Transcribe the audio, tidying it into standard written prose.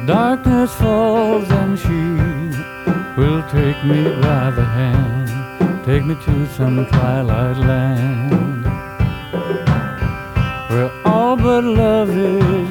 darkness falls and she will take me by the hand, take me to some twilight land where all but love is